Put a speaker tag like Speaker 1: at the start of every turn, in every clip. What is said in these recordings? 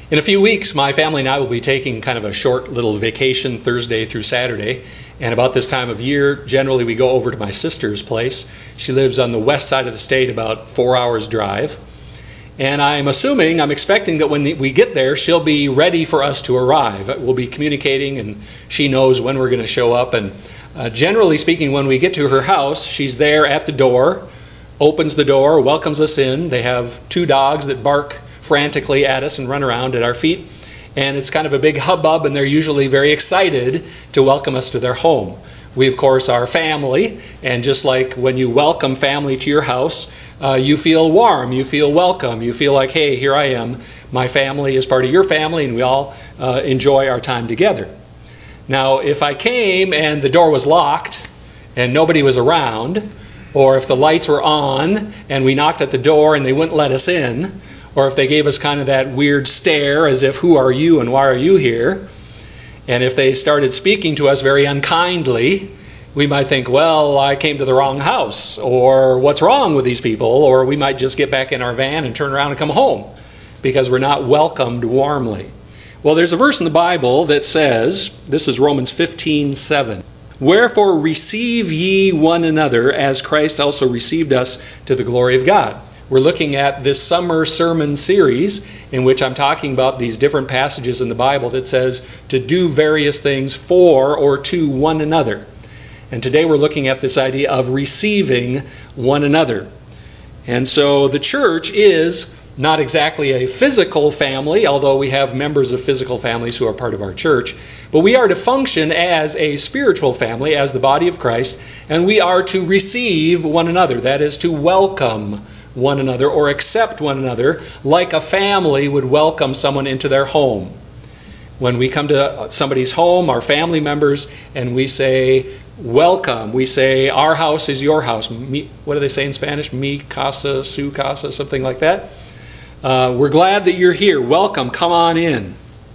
Speaker 1: In a few weeks, my family and I will be taking kind of a short little vacation Thursday through Saturday. And about this time of year, generally we go over to my sister's place. She lives on the west side of the state, about 4 hours drive. And I'm expecting that when we get there, she'll be ready for us to arrive. We'll be communicating and she knows when we're going to show up. And generally speaking, when we get to her house, she's there at the door, opens the door, welcomes us in. They have 2 dogs that bark frantically at us and run around at our feet. And it's kind of a big hubbub, and they're usually very excited to welcome us to their home. We, of course, are family, and just like when you welcome family to your house, you feel warm, you feel welcome, you feel like, hey, here I am. My family is part of your family, and we all enjoy our time together. Now, if I came and the door was locked and nobody was around, or if the lights were on and we knocked at the door and they wouldn't let us in, or if they gave us kind of that weird stare as if, who are you and why are you here? And if they started speaking to us very unkindly, we might think, well, I came to the wrong house, or what's wrong with these people? Or we might just get back in our van and turn around and come home because we're not welcomed warmly. Well, there's a verse in the Bible that says, this is Romans 15:7. Wherefore receive ye one another as Christ also received us to the glory of God. We're looking at this summer sermon series in which I'm talking about these different passages in the Bible that says to do various things for or to one another. And today we're looking at this idea of receiving one another. And so the church is not exactly a physical family, although we have members of physical families who are part of our church. But we are to function as a spiritual family, as the body of Christ, and we are to receive one another. That is, to welcome one another or accept one another like a family would welcome someone into their home. When we come to somebody's home, our family members, and we say, welcome, we say, our house is your house. What do they say in Spanish? Mi casa, su casa, something like that. We're glad that you're here. Welcome, come on in.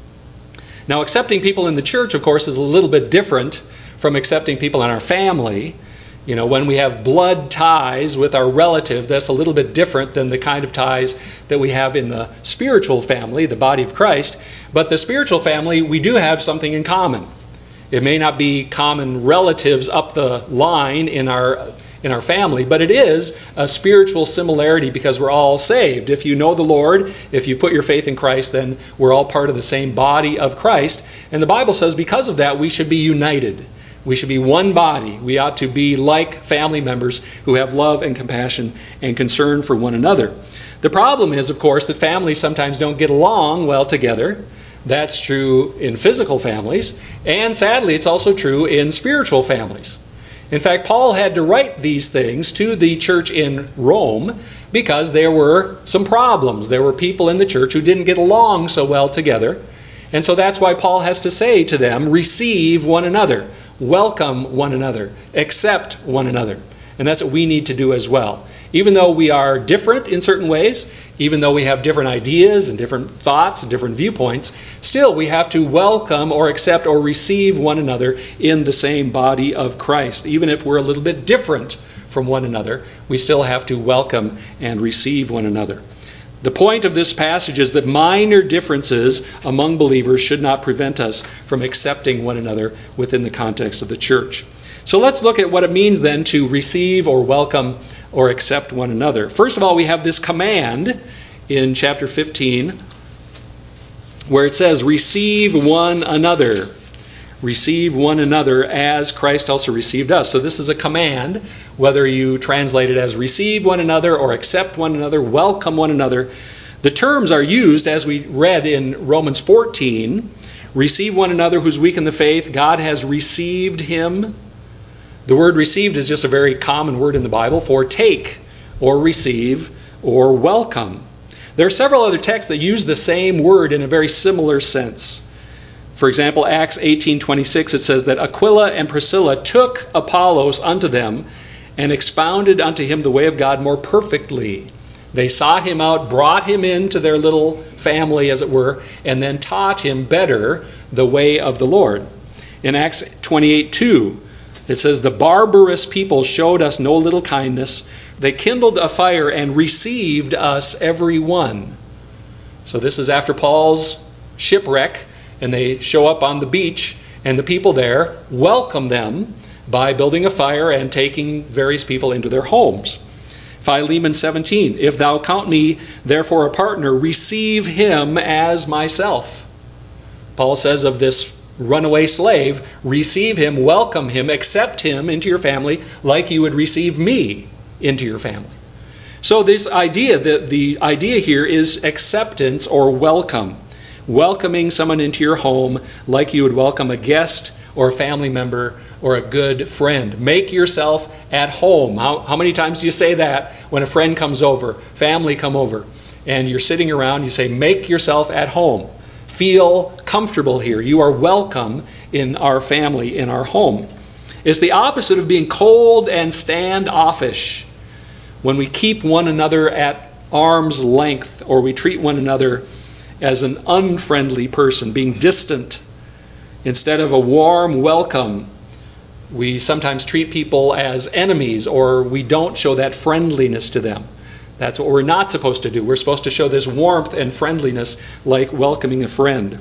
Speaker 1: Now, accepting people in the church, of course, is a little bit different from accepting people in our family. You know, when we have blood ties with our relative, that's a little bit different than the kind of ties that we have in the spiritual family, the body of Christ. But the spiritual family, we do have something in common. It may not be common relatives up the line in our family, but it is a spiritual similarity because we're all saved. If you know the Lord, if you put your faith in Christ, then we're all part of the same body of Christ. And the Bible says because of that, we should be united. We should be one body. We ought to be like family members who have love and compassion and concern for one another. The problem is, of course, that families sometimes don't get along well together. That's true in physical families, and sadly, it's also true in spiritual families. In fact, Paul had to write these things to the church in Rome because there were some problems. There were people in the church who didn't get along so well together. And so that's why Paul has to say to them, receive one another, welcome one another, accept one another. And that's what we need to do as well. Even though we are different in certain ways, even though we have different ideas and different thoughts and different viewpoints, still we have to welcome or accept or receive one another in the same body of Christ. Even if we're a little bit different from one another, we still have to welcome and receive one another. The point of this passage is that minor differences among believers should not prevent us from accepting one another within the context of the church. So let's look at what it means then to receive or welcome or accept one another. First of all, we have this command in chapter 15 where it says, receive one another. Receive one another as Christ also received us. So this is a command, whether you translate it as receive one another or accept one another, welcome one another. The terms are used, as we read in Romans 14, receive one another who's weak in the faith. God has received him. The word received is just a very common word in the Bible for take or receive or welcome. There are several other texts that use the same word in a very similar sense. For example, Acts 18:26, it says that Aquila and Priscilla took Apollos unto them and expounded unto him the way of God more perfectly. They sought him out, brought him into their little family, as it were, and then taught him better the way of the Lord. In Acts 28:2, it says, the barbarous people showed us no little kindness. They kindled a fire and received us every one. So this is after Paul's shipwreck, and they show up on the beach, and the people there welcome them by building a fire and taking various people into their homes. Philemon 17, if thou count me therefore a partner, receive him as myself. Paul says of this runaway slave, receive him, welcome him, accept him into your family like you would receive me into your family. So this idea, the idea here is acceptance or welcome. Welcoming someone into your home like you would welcome a guest or a family member or a good friend. Make yourself at home. How many times do you say that when a friend comes over, family come over, and you're sitting around, you say, make yourself at home. Feel comfortable here. You are welcome in our family, in our home. It's the opposite of being cold and standoffish. When we keep one another at arm's length, or we treat one another as an unfriendly person, being distant, instead of a warm welcome, we sometimes treat people as enemies, or we don't show that friendliness to them. That's what we're not supposed to do. We're supposed to show this warmth and friendliness like welcoming a friend.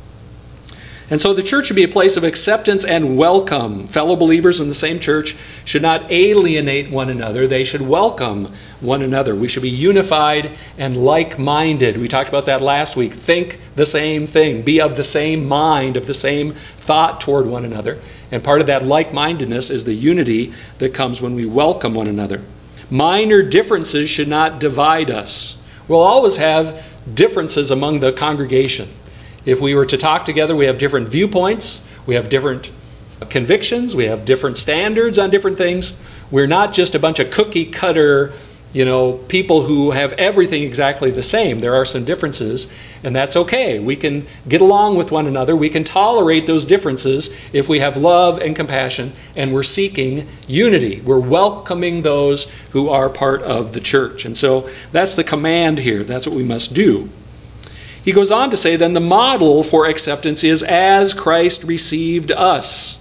Speaker 1: And so the church should be a place of acceptance and welcome. Fellow believers in the same church should not alienate one another. They should welcome one another. We should be unified and like-minded. We talked about that last week. Think the same thing. Be of the same mind, of the same thought toward one another. And part of that like-mindedness is the unity that comes when we welcome one another. Minor differences should not divide us. We'll always have differences among the congregation. If we were to talk together, we have different viewpoints, we have different convictions, we have different standards on different things. We're not just a bunch of cookie-cutter, people who have everything exactly the same. There are some differences, and that's okay. We can get along with one another. We can tolerate those differences if we have love and compassion, and we're seeking unity. We're welcoming those who are part of the church. And so that's the command here. That's what we must do. He goes on to say, then the model for acceptance is as Christ received us.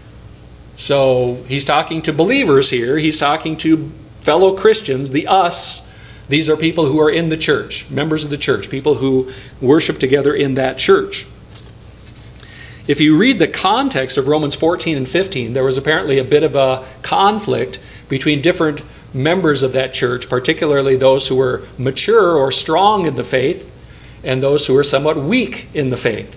Speaker 1: So he's talking to believers here. He's talking to fellow Christians, the us. These are people who are in the church, members of the church, people who worship together in that church. If you read the context of Romans 14 and 15, there was apparently a bit of a conflict between different members of that church, particularly those who were mature or strong in the faith, and those who are somewhat weak in the faith.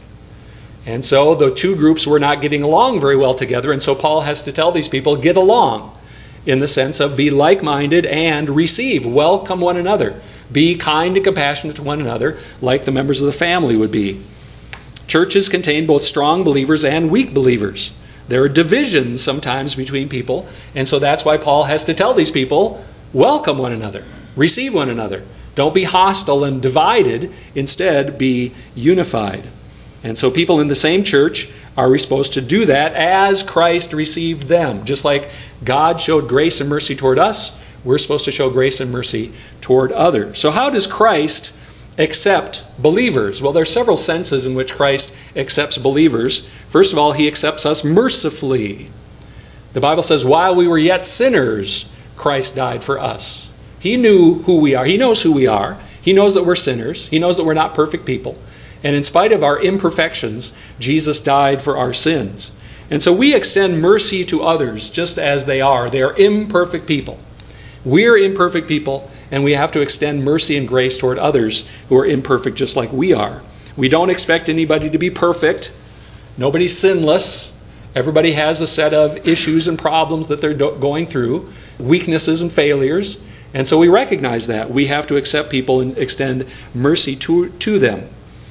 Speaker 1: And so the two groups were not getting along very well together, and so Paul has to tell these people, get along, in the sense of be like-minded and receive, welcome one another. Be kind and compassionate to one another, like the members of the family would be. Churches contain both strong believers and weak believers. There are divisions sometimes between people, and so that's why Paul has to tell these people, welcome one another, receive one another. Don't be hostile and divided. Instead, be unified. And so people in the same church are supposed to do that as Christ received them. Just like God showed grace and mercy toward us, we're supposed to show grace and mercy toward others. So how does Christ accept believers? Well, there are several senses in which Christ accepts believers. First of all, he accepts us mercifully. The Bible says, while we were yet sinners, Christ died for us. He knew who we are. He knows who we are. He knows that we're sinners. He knows that we're not perfect people. And in spite of our imperfections, Jesus died for our sins. And so we extend mercy to others just as they are. They are imperfect people. We're imperfect people, and we have to extend mercy and grace toward others who are imperfect just like we are. We don't expect anybody to be perfect. Nobody's sinless. Everybody has a set of issues and problems that they're going through, weaknesses and failures. And so we recognize that. We have to accept people and extend mercy to them.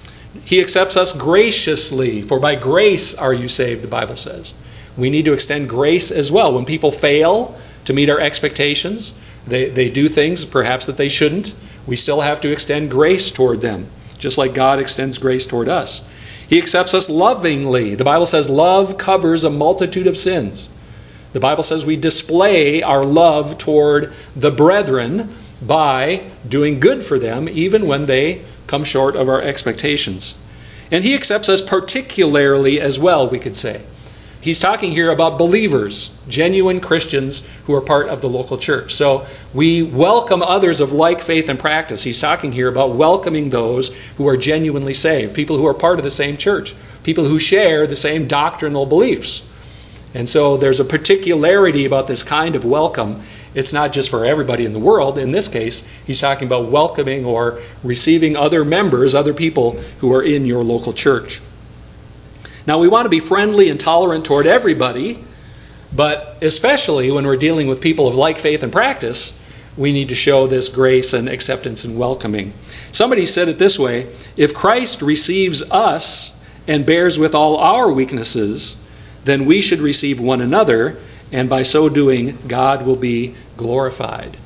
Speaker 1: He accepts us graciously, for by grace are you saved, the Bible says. We need to extend grace as well. When people fail to meet our expectations, they do things perhaps that they shouldn't, we still have to extend grace toward them, just like God extends grace toward us. He accepts us lovingly. The Bible says love covers a multitude of sins. The Bible says we display our love toward the brethren by doing good for them, even when they come short of our expectations. And he accepts us particularly as well, we could say. he's talking here about believers, genuine Christians who are part of the local church. So we welcome others of like faith and practice. He's talking here about welcoming those who are genuinely saved, people who are part of the same church, people who share the same doctrinal beliefs. And so there's a particularity about this kind of welcome. It's not just for everybody in the world. In this case, he's talking about welcoming or receiving other members, other people who are in your local church. Now, we want to be friendly and tolerant toward everybody, but especially when we're dealing with people of like faith and practice, we need to show this grace and acceptance and welcoming. Somebody said it this way: if Christ receives us and bears with all our weaknesses, then we should receive one another, and by so doing, God will be glorified.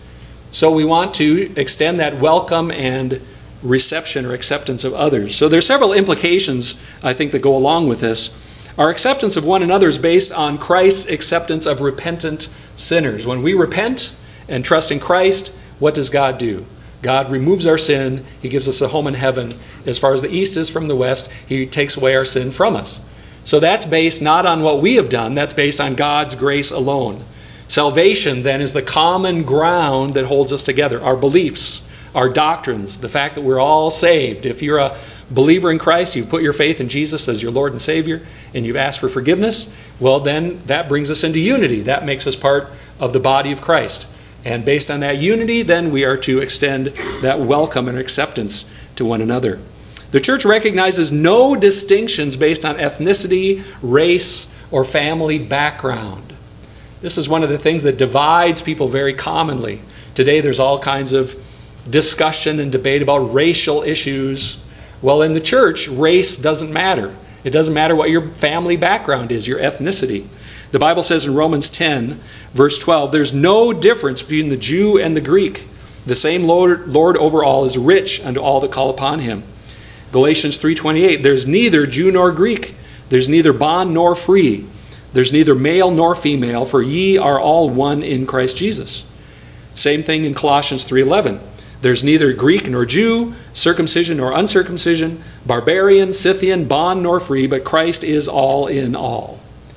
Speaker 1: So we want to extend that welcome and reception or acceptance of others. So there's several implications, I think, that go along with this. Our acceptance of one another is based on Christ's acceptance of repentant sinners. When we repent and trust in Christ, what does God do? God removes our sin. He gives us a home in heaven. As far as the east is from the west, He takes away our sin from us. So that's based not on what we have done. That's based on God's grace alone. Salvation, then, is the common ground that holds us together. Our beliefs, our doctrines, the fact that we're all saved. If you're a believer in Christ, you put your faith in Jesus as your Lord and Savior, and you've asked for forgiveness, well, then that brings us into unity. That makes us part of the body of Christ. And based on that unity, then we are to extend that welcome and acceptance to one another. The church recognizes no distinctions based on ethnicity, race, or family background. This is one of the things that divides people very commonly. Today there's all kinds of discussion and debate about racial issues. Well, in the church, race doesn't matter. It doesn't matter what your family background is, your ethnicity. The Bible says in Romans 10, verse 12, there's no difference between the Jew and the Greek. The same Lord over all is rich unto all that call upon Him. Galatians 3:28, there's neither Jew nor Greek. There's neither bond nor free. There's neither male nor female, for ye are all one in Christ Jesus. Same thing in Colossians 3:11. There's neither Greek nor Jew, circumcision nor uncircumcision, barbarian, Scythian, bond nor free, but Christ is all in all.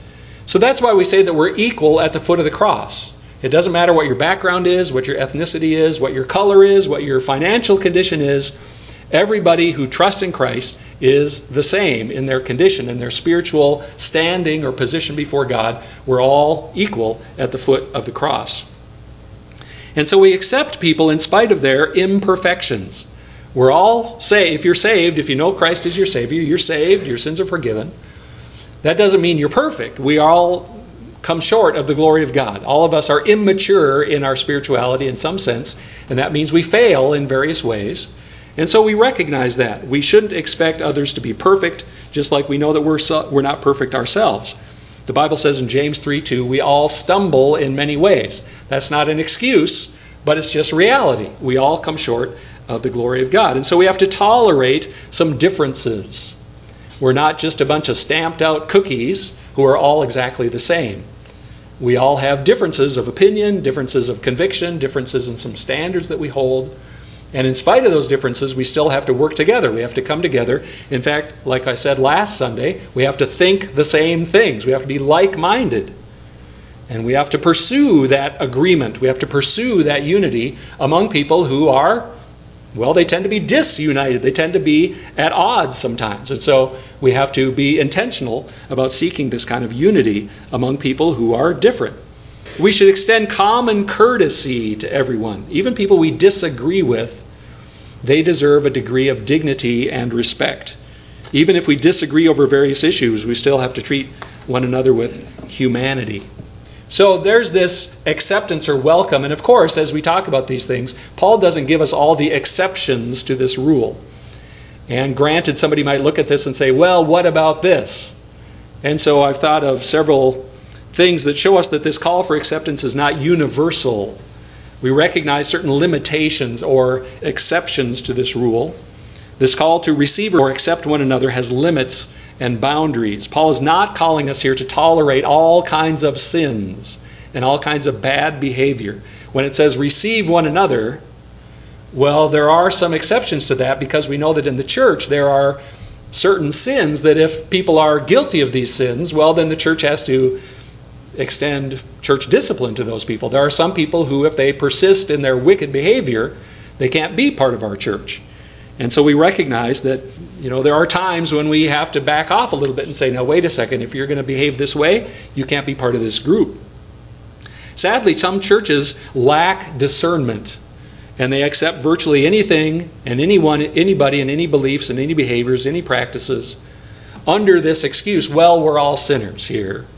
Speaker 1: So that's why we say that we're equal at the foot of the cross. It doesn't matter what your background is, what your ethnicity is, what your color is, what your financial condition is. Everybody who trusts in Christ is the same in their condition, in their spiritual standing or position before God. We're all equal at the foot of the cross. And so we accept people in spite of their imperfections. We're all saved. If you're saved, if you know Christ is your Savior, you're saved, your sins are forgiven. That doesn't mean you're perfect. We all come short of the glory of God. All of us are immature in our spirituality in some sense, and that means we fail in various ways. And so we recognize that. We shouldn't expect others to be perfect, just like we know that we're not perfect ourselves. The Bible says in James 3:2, we all stumble in many ways. That's not an excuse, but it's just reality. We all come short of the glory of God. And so we have to tolerate some differences. We're not just a bunch of stamped out cookies who are all exactly the same. We all have differences of opinion, differences of conviction, differences in some standards that we hold. And in spite of those differences, we still have to work together. We have to come together. In fact, like I said last Sunday, we have to think the same things. We have to be like-minded. And we have to pursue that agreement. We have to pursue that unity among people who are, well, they tend to be disunited. They tend to be at odds sometimes. And so we have to be intentional about seeking this kind of unity among people who are different. We should extend common courtesy to everyone. Even people we disagree with, they deserve a degree of dignity and respect. Even if we disagree over various issues, we still have to treat one another with humanity. So there's this acceptance or welcome. And of course, as we talk about these things, Paul doesn't give us all the exceptions to this rule. And granted, somebody might look at this and say, well, what about this? And so I've thought of several things that show us that this call for acceptance is not universal. We recognize certain limitations or exceptions to this rule. This call to receive or accept one another has limits and boundaries. Paul is not calling us here to tolerate all kinds of sins and all kinds of bad behavior. When it says receive one another, well, there are some exceptions to that because we know that in the church there are certain sins that if people are guilty of these sins, well, then the church has to extend church discipline to those people. There are some people who, if they persist in their wicked behavior, they can't be part of our church. And so we recognize that, there are times when we have to back off a little bit and say, now, wait a second, if you're going to behave this way, you can't be part of this group. Sadly, some churches lack discernment, and they accept virtually anything and anybody and any beliefs and any behaviors, any practices under this excuse, well, we're all sinners here.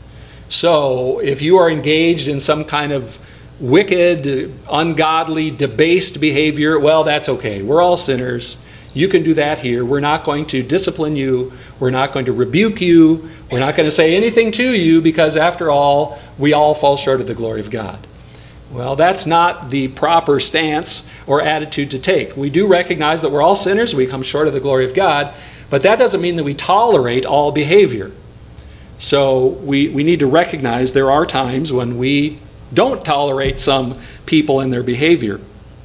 Speaker 1: So if you are engaged in some kind of wicked, ungodly, debased behavior, well, that's okay. We're all sinners. You can do that here. We're not going to discipline you. We're not going to rebuke you. We're not going to say anything to you because, after all, we all fall short of the glory of God. Well, that's not the proper stance or attitude to take. We do recognize that we're all sinners. We come short of the glory of God. But that doesn't mean that we tolerate all behavior. So we need to recognize there are times when we don't tolerate some people and their behavior.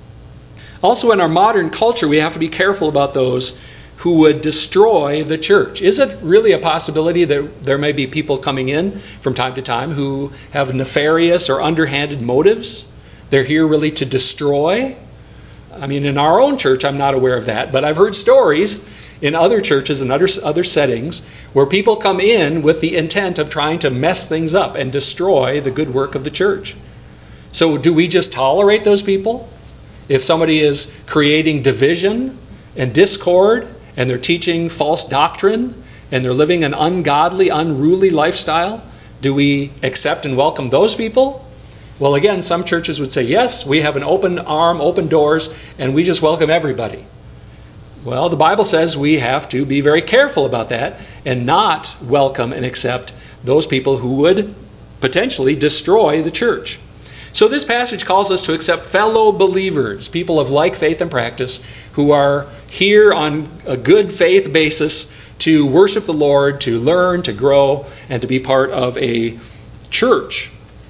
Speaker 1: Also, in our modern culture, we have to be careful about those who would destroy the church. Is it really a possibility that there may be people coming in from time to time who have nefarious or underhanded motives? They're here really to destroy? I mean, in our own church, I'm not aware of that, but I've heard stories in other churches and other settings where people come in with the intent of trying to mess things up and destroy the good work of the church. So do we just tolerate those people? If somebody is creating division and discord and they're teaching false doctrine and they're living an ungodly, unruly lifestyle, do we accept and welcome those people? Well, again, some churches would say, yes, we have an open arm, open doors, and we just welcome everybody. Well, the Bible says we have to be very careful about that and not welcome and accept those people who would potentially destroy the church. So this passage calls us to accept fellow believers, people of like faith and practice, who are here on a good faith basis to worship the Lord, to learn, to grow, and to be part of a church.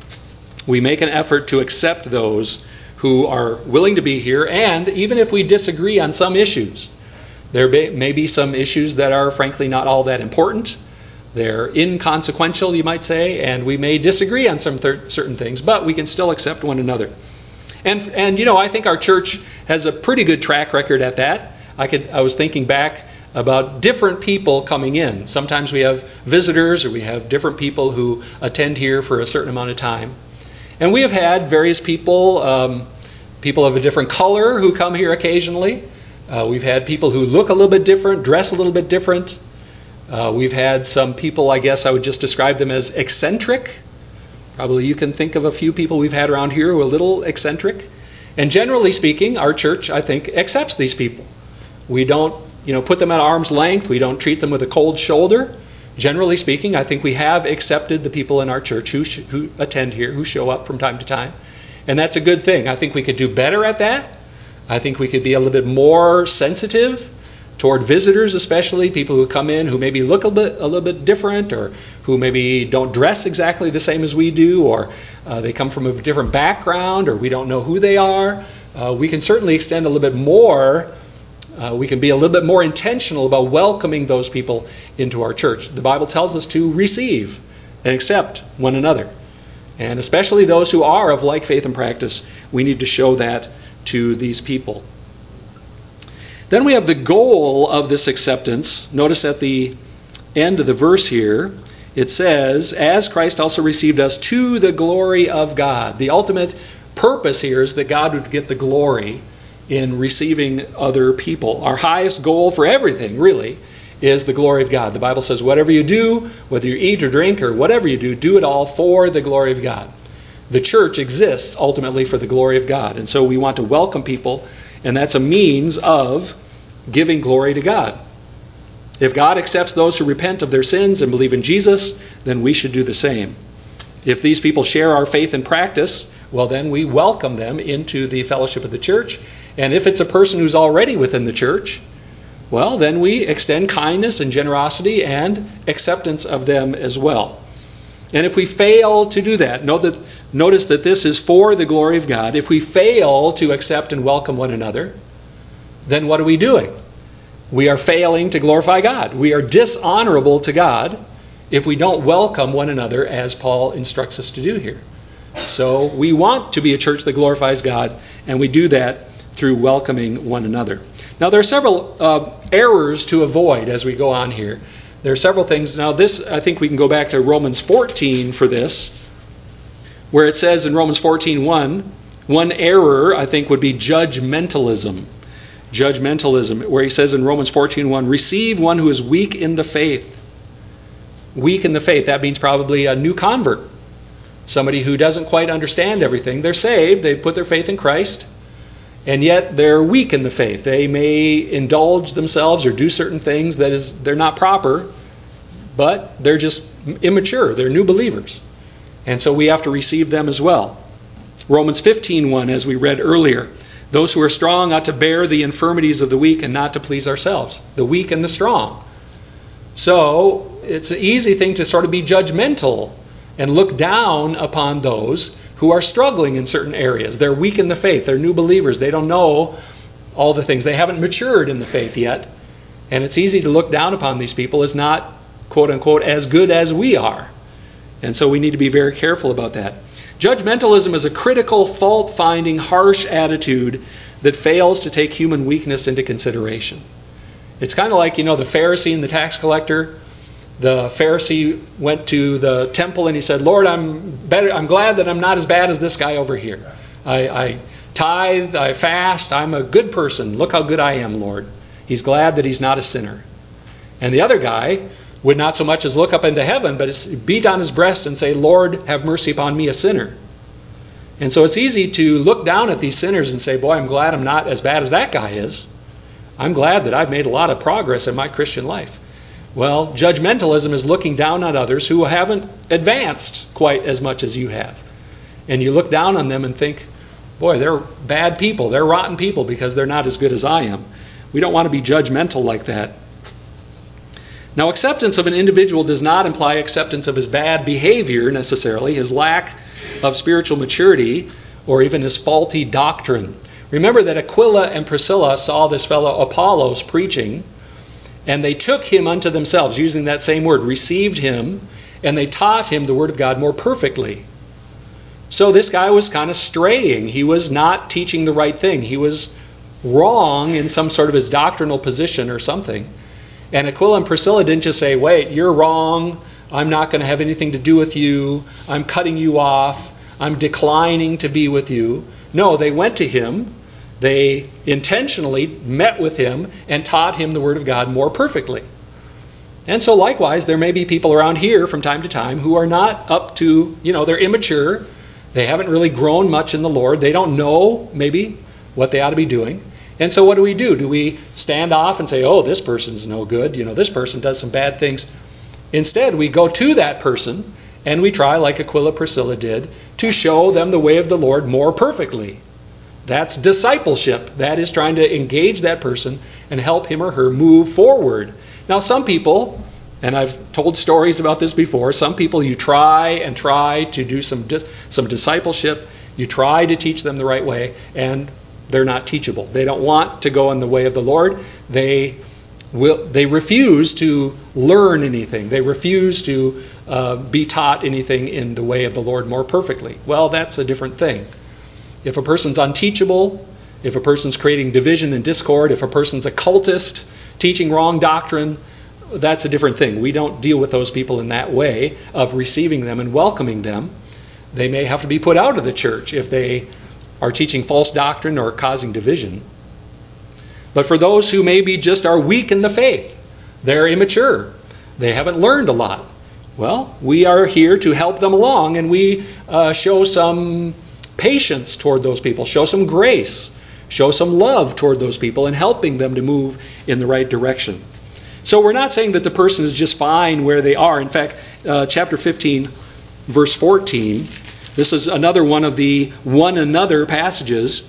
Speaker 1: We make an effort to accept those who are willing to be here, and even if we disagree on some issues, there may be some issues that are frankly not all that important. They're inconsequential, you might say, and we may disagree on some certain things, but we can still accept one another. And I think our church has a pretty good track record at that. I was thinking back about different people coming in. Sometimes we have visitors or we have different people who attend here for a certain amount of time. And we have had various people, people of a different color who come here occasionally. We've had people who look a little bit different, dress a little bit different. We've had some people, I guess I would just describe them as eccentric. Probably you can think of a few people we've had around here who are a little eccentric. And generally speaking, our church, I think, accepts these people. We don't, put them at arm's length. We don't treat them with a cold shoulder. Generally speaking, I think we have accepted the people in our church who attend here, who show up from time to time. And that's a good thing. I think we could do better at that. I think we could be a little bit more sensitive toward visitors, especially people who come in who maybe look a little bit different, or who maybe don't dress exactly the same as we do, or they come from a different background, or we don't know who they are. We can certainly extend a little bit more. We can be a little bit more intentional about welcoming those people into our church. The Bible tells us to receive and accept one another. And especially those who are of like faith and practice, we need to show that to these people. Then we have the goal of this acceptance. Notice at the end of the verse here, it says, as Christ also received us to the glory of God. The ultimate purpose here is that God would get the glory in receiving other people. Our highest goal for everything, really, is the glory of God. The Bible says, whatever you do, whether you eat or drink or whatever you do it all for the glory of God. The church exists ultimately for the glory of God. And so we want to welcome people, and that's a means of giving glory to God. If God accepts those who repent of their sins and believe in Jesus, then we should do the same. If these people share our faith and practice, well, then we welcome them into the fellowship of the church. And if it's a person who's already within the church, well, then we extend kindness and generosity and acceptance of them as well. And if we fail to do that, notice that this is for the glory of God. If we fail to accept and welcome one another, then what are we doing? we are failing to glorify God. We are dishonorable to God if we don't welcome one another as Paul instructs us to do here. So we want to be a church that glorifies God, and we do that through welcoming one another. Now there are several errors to avoid as we go on here. There are several things. Now this, I think we can go back to Romans 14 for this, where it says in Romans 14:1, one error I think would be judgmentalism. Judgmentalism, where he says in Romans 14:1, receive one who is weak in the faith. Weak in the faith, that means probably a new convert. Somebody who doesn't quite understand everything. They're saved, they put their faith in Christ, and yet they're weak in the faith. They may indulge themselves or do certain things they're not proper, but they're just immature. They're new believers. And so we have to receive them as well. Romans 15:1, as we read earlier, those who are strong ought to bear the infirmities of the weak and not to please ourselves. The weak and the strong. So it's an easy thing to sort of be judgmental and look down upon those who are struggling in certain areas. They're weak in the faith. They're new believers. They don't know all the things. They haven't matured in the faith yet. And it's easy to look down upon these people as not, quote unquote, as good as we are. And so we need to be very careful about that. Judgmentalism is a critical, fault-finding, harsh attitude that fails to take human weakness into consideration. It's kind of like, the Pharisee and the tax collector. The Pharisee went to the temple and he said, Lord, I'm glad that I'm not as bad as this guy over here. I tithe, I fast, I'm a good person. Look how good I am, Lord. He's glad that he's not a sinner. And the other guy would not so much as look up into heaven, but beat on his breast and say, Lord, have mercy upon me, a sinner. And so it's easy to look down at these sinners and say, boy, I'm glad I'm not as bad as that guy is. I'm glad that I've made a lot of progress in my Christian life. Well, judgmentalism is looking down on others who haven't advanced quite as much as you have. And you look down on them and think, boy, they're bad people. They're rotten people because they're not as good as I am. We don't want to be judgmental like that. Now, acceptance of an individual does not imply acceptance of his bad behavior necessarily, his lack of spiritual maturity, or even his faulty doctrine. Remember that Aquila and Priscilla saw this fellow Apollos preaching, and they took him unto themselves, using that same word, received him, and they taught him the word of God more perfectly. So this guy was kind of straying. He was not teaching the right thing. He was wrong in some sort of his doctrinal position or something. And Aquila and Priscilla didn't just say, wait, you're wrong. I'm not going to have anything to do with you. I'm cutting you off. I'm declining to be with you. No, they went to him. They intentionally met with him and taught him the Word of God more perfectly. And so likewise, there may be people around here from time to time who are not up to, they're immature. They haven't really grown much in the Lord. They don't know maybe what they ought to be doing. And so what do? Do we stand off and say, oh, this person's no good. This person does some bad things. Instead, we go to that person and we try, like Aquila Priscilla did, to show them the way of the Lord more perfectly. That's discipleship. That is trying to engage that person and help him or her move forward. Now, some people, and I've told stories about this before, some people you try to do some discipleship. You try to teach them the right way, and they're not teachable. They don't want to go in the way of the Lord. They refuse to learn anything. They refuse to be taught anything in the way of the Lord more perfectly. Well, that's a different thing. If a person's unteachable, if a person's creating division and discord, if a person's a cultist, teaching wrong doctrine, that's a different thing. We don't deal with those people in that way of receiving them and welcoming them. They may have to be put out of the church if they are teaching false doctrine or causing division. But for those who maybe just are weak in the faith, they're immature, they haven't learned a lot, well, we are here to help them along, and we show some patience toward those people, show some grace, show some love toward those people, and helping them to move in the right direction. So we're not saying that the person is just fine where they are. In fact, chapter 15, verse 14, this is another one of the one another passages.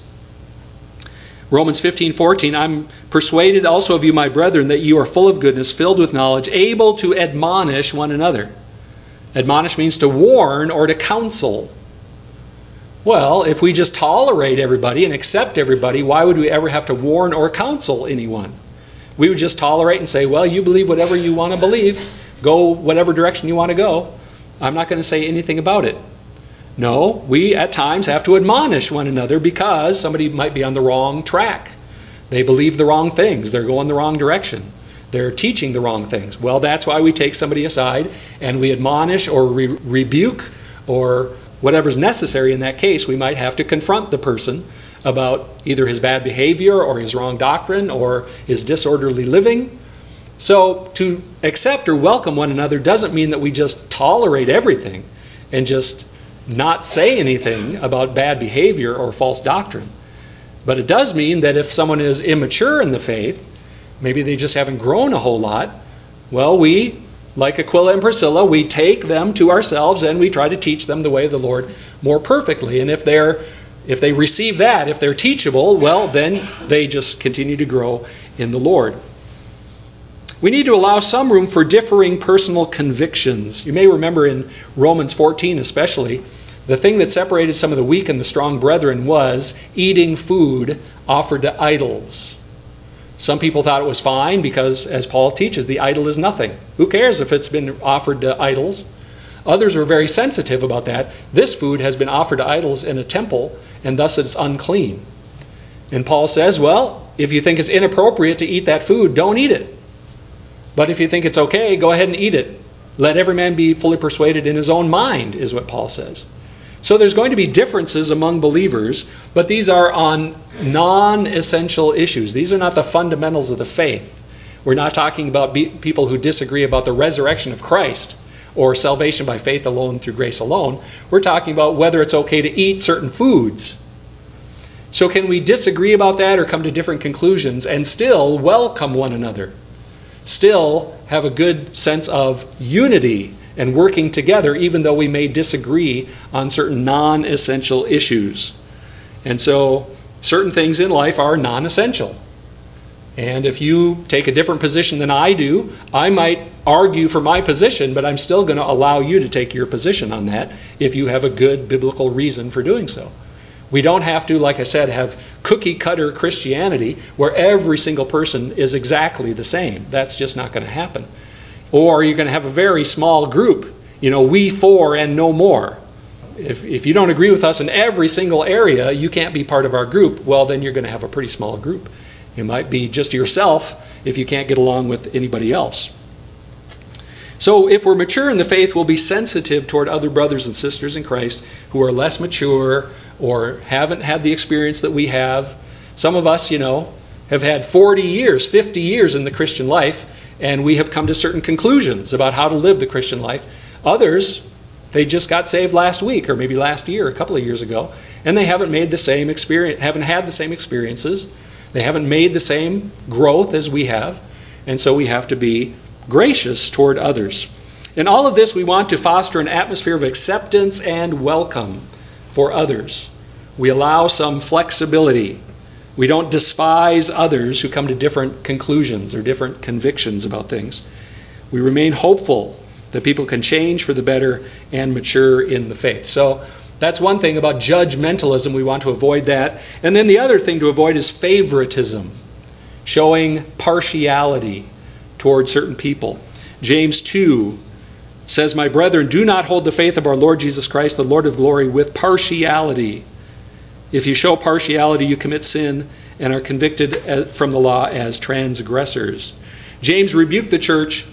Speaker 1: Romans 15:14, I'm persuaded also of you, my brethren, that you are full of goodness, filled with knowledge, able to admonish one another. Admonish means to warn or to counsel. Well, if we just tolerate everybody and accept everybody, why would we ever have to warn or counsel anyone? We would just tolerate and say, well, you believe whatever you want to believe. Go whatever direction you want to go. I'm not going to say anything about it. No, we at times have to admonish one another because somebody might be on the wrong track. They believe the wrong things. They're going the wrong direction. They're teaching the wrong things. Well, that's why we take somebody aside and we admonish or rebuke or whatever's necessary in that case. We might have to confront the person about either his bad behavior or his wrong doctrine or his disorderly living. So to accept or welcome one another doesn't mean that we just tolerate everything and just not say anything about bad behavior or false doctrine. But it does mean that if someone is immature in the faith, maybe they just haven't grown a whole lot, well, we, like Aquila and Priscilla, we take them to ourselves and we try to teach them the way of the Lord more perfectly. And if they receive that, if they're teachable, well, then they just continue to grow in the Lord. We need to allow some room for differing personal convictions. You may remember in Romans 14 especially, the thing that separated some of the weak and the strong brethren was eating food offered to idols. Some people thought it was fine because, as Paul teaches, the idol is nothing. Who cares if it's been offered to idols? Others were very sensitive about that. This food has been offered to idols in a temple, and thus it's unclean. And Paul says, well, if you think it's inappropriate to eat that food, don't eat it. But if you think it's okay, go ahead and eat it. Let every man be fully persuaded in his own mind, is what Paul says. So there's going to be differences among believers, but these are on non-essential issues. These are not the fundamentals of the faith. We're not talking about people who disagree about the resurrection of Christ or salvation by faith alone through grace alone. We're talking about whether it's okay to eat certain foods. So can we disagree about that or come to different conclusions and still welcome one another? Still have a good sense of unity and working together, even though we may disagree on certain non-essential issues. And so certain things in life are non-essential. And if you take a different position than I do, I might argue for my position, but I'm still going to allow you to take your position on that if you have a good biblical reason for doing so. We don't have to, like I said, have cookie-cutter Christianity where every single person is exactly the same. That's just not going to happen. Or you're going to have a very small group, we four and no more. If you don't agree with us in every single area, you can't be part of our group. Well, then you're going to have a pretty small group. You might be just yourself if you can't get along with anybody else. So if we're mature in the faith, we'll be sensitive toward other brothers and sisters in Christ who are less mature or haven't had the experience that we have. Some of us, have had 40 years, 50 years in the Christian life, and we have come to certain conclusions about how to live the Christian life. Others, they just got saved last week or maybe last year, a couple of years ago, and they haven't made the same experience, haven't had the same experiences. They haven't made the same growth as we have, and so we have to be gracious toward others. In all of this, we want to foster an atmosphere of acceptance and welcome for others. We allow some flexibility. We don't despise others who come to different conclusions or different convictions about things. We remain hopeful that people can change for the better and mature in the faith. So that's one thing about judgmentalism. We want to avoid that. And then the other thing to avoid is favoritism, showing partiality toward certain people. James 2 says, "My brethren, do not hold the faith of our Lord Jesus Christ, the Lord of glory, with partiality. If you show partiality, you commit sin and are convicted from the law as transgressors." James rebuked the church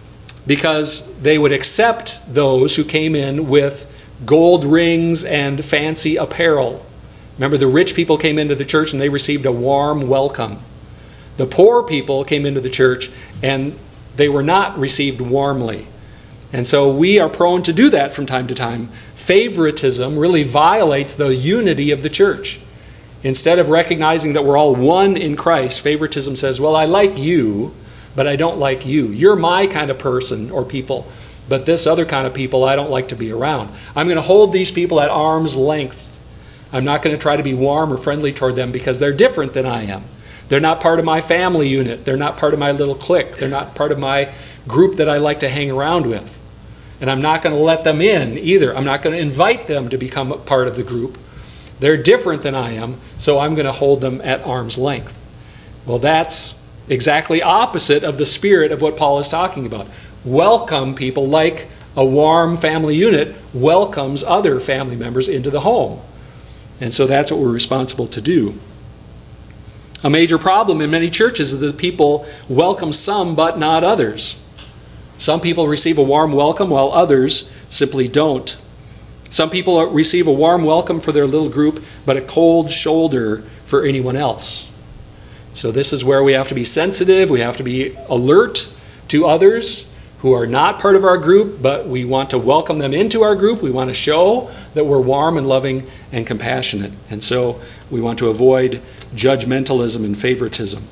Speaker 1: because they would accept those who came in with gold rings and fancy apparel. Remember, the rich people came into the church and they received a warm welcome. The poor people came into the church and they were not received warmly. And so we are prone to do that from time to time. Favoritism really violates the unity of the church. Instead of recognizing that we're all one in Christ, favoritism says, well, I like you, but I don't like you. You're my kind of person or people, but this other kind of people I don't like to be around. I'm going to hold these people at arm's length. I'm not going to try to be warm or friendly toward them because they're different than I am. They're not part of my family unit. They're not part of my little clique. They're not part of my group that I like to hang around with. And I'm not going to let them in either. I'm not going to invite them to become a part of the group. They're different than I am, so I'm going to hold them at arm's length. Well, that's Exactly opposite of the spirit of what Paul is talking about. Welcome people like a warm family unit welcomes other family members into the home. And so that's what we're responsible to do. A major problem in many churches is that people welcome some but not others. Some people receive a warm welcome while others simply don't. Some people receive a warm welcome for their little group but a cold shoulder for anyone else. So this is where we have to be sensitive. We have to be alert to others who are not part of our group, but we want to welcome them into our group. We want to show that we're warm and loving and compassionate. And so we want to avoid judgmentalism and favoritism.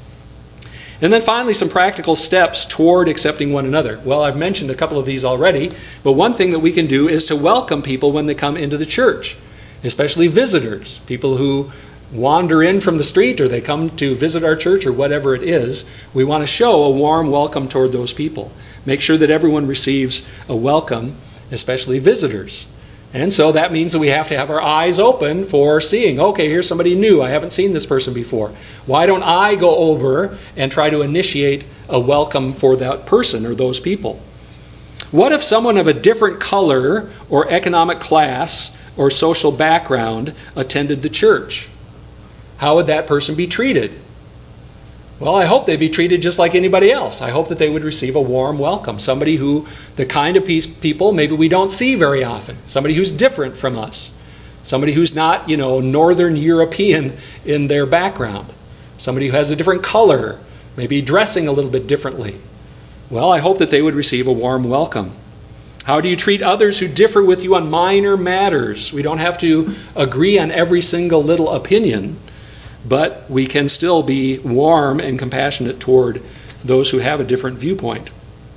Speaker 1: And then finally, some practical steps toward accepting one another. Well, I've mentioned a couple of these already, but one thing that we can do is to welcome people when they come into the church, especially visitors, people who wander in from the street or they come to visit our church or whatever it is. We want to show a warm welcome toward those people. Make sure that everyone receives a welcome, especially visitors. And so that means that we have to have our eyes open for seeing, okay, here's somebody new. I haven't seen this person before. Why don't I go over and try to initiate a welcome for that person or those people? What if someone of a different color or economic class or social background attended the church? How would that person be treated? Well, I hope they'd be treated just like anybody else. I hope that they would receive a warm welcome. Somebody who, the kind of people maybe we don't see very often. Somebody who's different from us. Somebody who's not, Northern European in their background. Somebody who has a different color, maybe dressing a little bit differently. Well, I hope that they would receive a warm welcome. How do you treat others who differ with you on minor matters? We don't have to agree on every single little opinion, but we can still be warm and compassionate toward those who have a different viewpoint.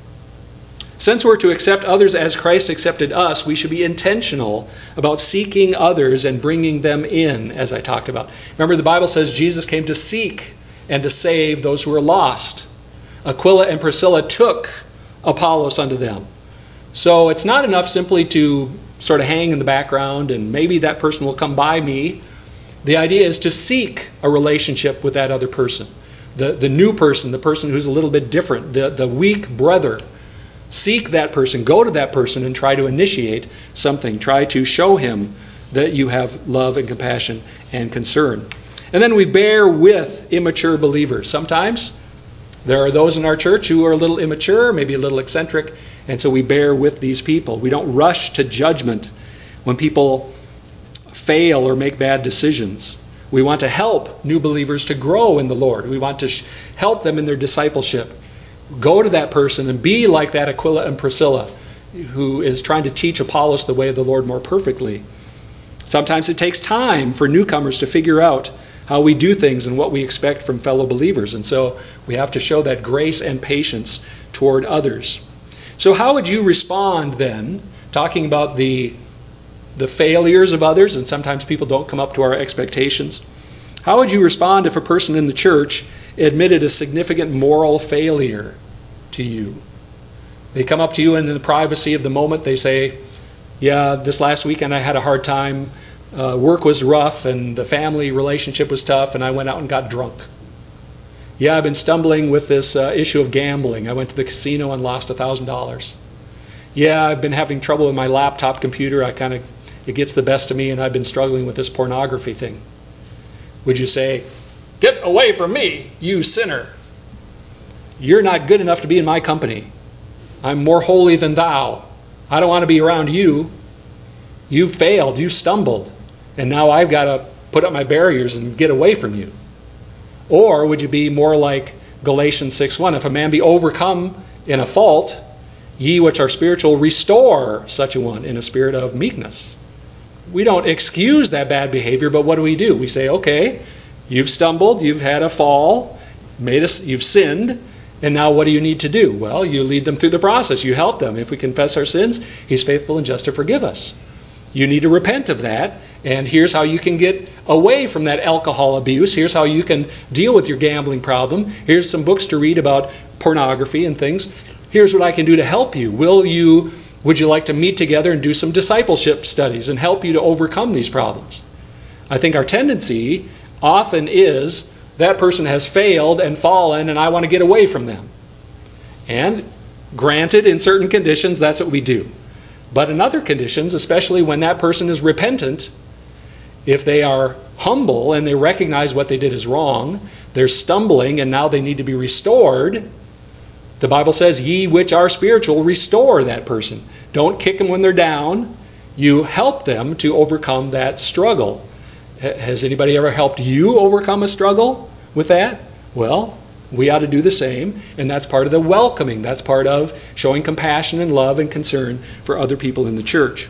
Speaker 1: Since we're to accept others as Christ accepted us, we should be intentional about seeking others and bringing them in, as I talked about. Remember, the Bible says Jesus came to seek and to save those who are lost. Aquila and Priscilla took Apollos unto them. So it's not enough simply to sort of hang in the background and maybe that person will come by me. The idea is to seek a relationship with that other person. The new person, the person who's a little bit different, the weak brother. Seek that person, go to that person and try to initiate something. Try to show him that you have love and compassion and concern. And then we bear with immature believers. Sometimes there are those in our church who are a little immature, maybe a little eccentric, and so we bear with these people. We don't rush to judgment when people fail or make bad decisions. We want to help new believers to grow in the Lord. We want to help them in their discipleship. Go to that person and be like that Aquila and Priscilla who is trying to teach Apollos the way of the Lord more perfectly. Sometimes it takes time for newcomers to figure out how we do things and what we expect from fellow believers. And so we have to show that grace and patience toward others. So how would you respond then, talking about the failures of others, and sometimes people don't come up to our expectations. How would you respond if a person in the church admitted a significant moral failure to you? They come up to you and in the privacy of the moment they say, yeah, this last weekend I had a hard time. Work was rough and the family relationship was tough and I went out and got drunk. Yeah, I've been stumbling with this issue of gambling. I went to the casino and lost $1,000. Yeah, I've been having trouble with my laptop computer. It gets the best of me and I've been struggling with this pornography thing. Would you say, get away from me, you sinner. You're not good enough to be in my company. I'm more holy than thou. I don't want to be around you. You failed, you stumbled, and now I've got to put up my barriers and get away from you. Or would you be more like Galatians 6:1, if a man be overcome in a fault, ye which are spiritual restore such a one in a spirit of meekness. We don't excuse that bad behavior, but what do? We say, okay, you've stumbled, you've had a fall, you've sinned, and now what do you need to do? Well, you lead them through the process. You help them. If we confess our sins, he's faithful and just to forgive us. You need to repent of that, and here's how you can get away from that alcohol abuse. Here's how you can deal with your gambling problem. Here's some books to read about pornography and things. Here's what I can do to help you. Would you like to meet together and do some discipleship studies and help you to overcome these problems? I think our tendency often is that person has failed and fallen and I want to get away from them. And granted, in certain conditions, that's what we do. But in other conditions, especially when that person is repentant, if they are humble and they recognize what they did is wrong, they're stumbling and now they need to be restored, the Bible says, ye which are spiritual, restore that person. Don't kick them when they're down. You help them to overcome that struggle. Has anybody ever helped you overcome a struggle with that? Well, we ought to do the same, and that's part of the welcoming. That's part of showing compassion and love and concern for other people in the church.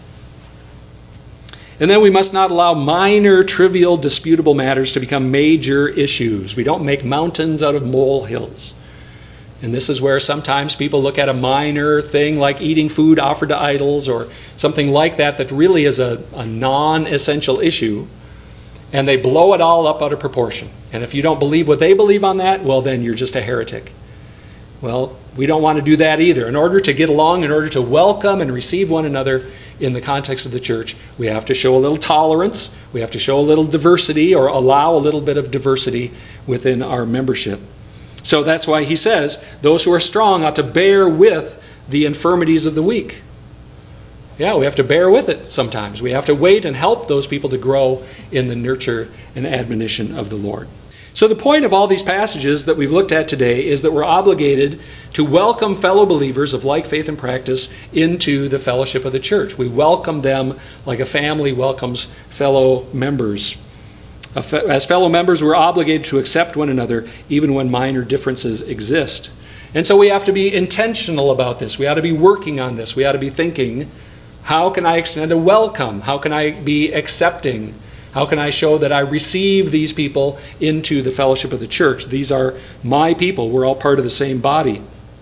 Speaker 1: And then we must not allow minor, trivial, disputable matters to become major issues. We don't make mountains out of molehills. And this is where sometimes people look at a minor thing like eating food offered to idols or something like that that really is a non-essential issue, and they blow it all up out of proportion. And if you don't believe what they believe on that, well, then you're just a heretic. Well, we don't want to do that either. In order to get along, in order to welcome and receive one another in the context of the church, we have to show a little tolerance. We have to show a little diversity, or allow a little bit of diversity within our membership. So that's why he says, those who are strong ought to bear with the infirmities of the weak. Yeah, we have to bear with it sometimes. We have to wait and help those people to grow in the nurture and admonition of the Lord. So the point of all these passages that we've looked at today is that we're obligated to welcome fellow believers of like faith and practice into the fellowship of the church. We welcome them like a family welcomes fellow members. As fellow members, we're obligated to accept one another even when minor differences exist. And so we have to be intentional about this. We ought to be working on this. We ought to be thinking, how can I extend a welcome? How can I be accepting? How can I show that I receive these people into the fellowship of the church? These are my people. We're all part of the same body.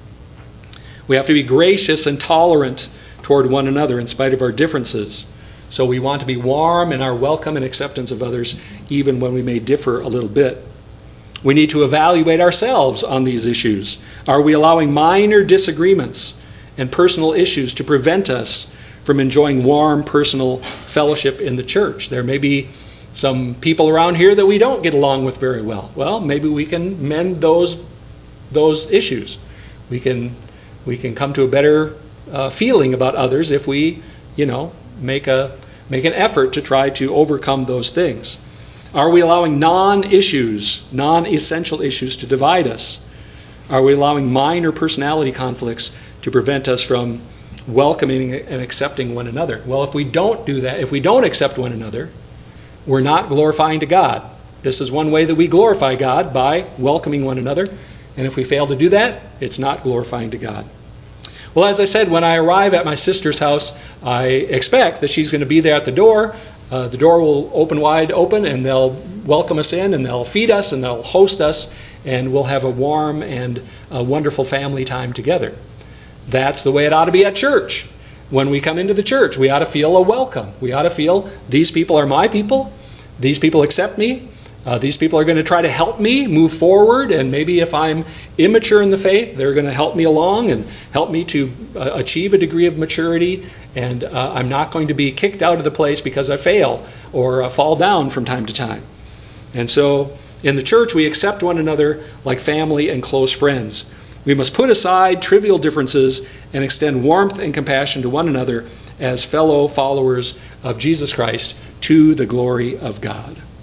Speaker 1: We have to be gracious and tolerant toward one another in spite of our differences. So we want to be warm in our welcome and acceptance of others, even when we may differ a little bit. We need to evaluate ourselves on these issues. Are we allowing minor disagreements and personal issues to prevent us from enjoying warm personal fellowship in the church? There may be some people around here that we don't get along with very well. Well, maybe we can mend those issues. We can come to a better feeling about others if we, make an effort to try to overcome those things. Are we allowing non-essential issues to divide us? Are we allowing minor personality conflicts to prevent us from welcoming and accepting one another? Well, if we don't do that, if we don't accept one another, we're not glorifying to God. This is one way that we glorify God, by welcoming one another. And if we fail to do that, it's not glorifying to God. Well, as I said, when I arrive at my sister's house, I expect that she's going to be there at the door. The door will open wide open, and they'll welcome us in, and they'll feed us, and they'll host us, and we'll have a warm and a wonderful family time together. That's the way it ought to be at church. When we come into the church, we ought to feel a welcome. We ought to feel, these people are my people. These people accept me. These people are going to try to help me move forward, and maybe if I'm immature in the faith, they're going to help me along and help me to achieve a degree of maturity, and I'm not going to be kicked out of the place because I fail or fall down from time to time. And so in the church, we accept one another like family and close friends. We must put aside trivial differences and extend warmth and compassion to one another as fellow followers of Jesus Christ to the glory of God.